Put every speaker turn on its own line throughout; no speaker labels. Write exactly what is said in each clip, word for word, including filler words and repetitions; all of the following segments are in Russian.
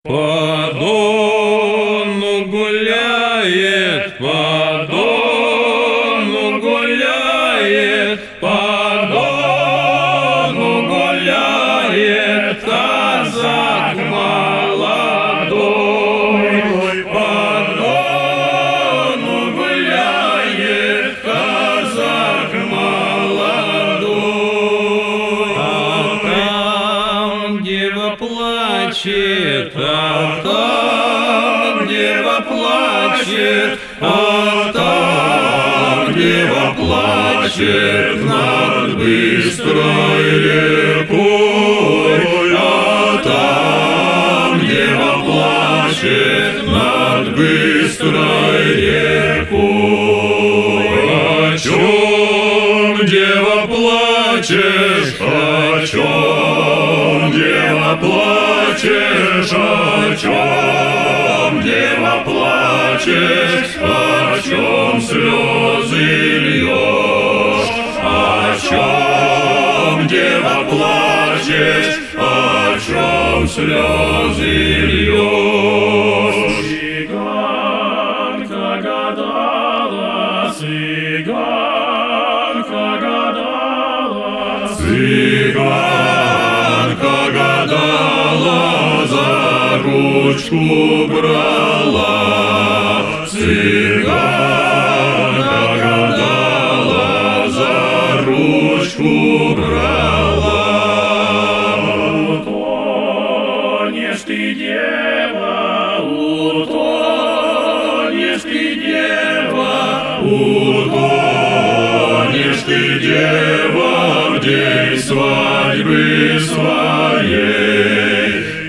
По Дону гуляет, по Дону гуляет, по Дону гуляет казак молодой. По Дону гуляет казак молодой. А там дева плачет, а там дева плачет, а там дева плачет над быстрой рекой, а там дева плачет над быстрой рекой. О чем, дева, плачешь, о чем, дева, плачешь, о чем, дева, плачешь, о чем слезы льешь, о чем, дева, плачешь, о чем слезы льешь. Цыганка гадала, цыганка гадала, цыганка гадала, за ручку брала, цыганка гадала, за ручку брала. Утонешь ты, дева, утонешь ты, дева, утонешь ты, дева, в день свадьбы своей.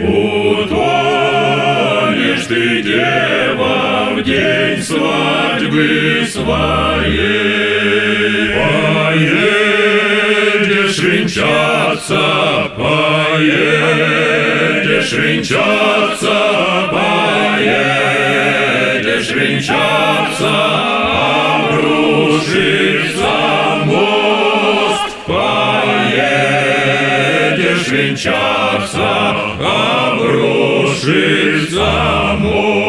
Утонешь ты, дева, в день свадьбы своей. Поедешь венчаться, поедешь венчаться, поедешь венчаться, обрушится мост. Поедешь венчаться, обрушится мост.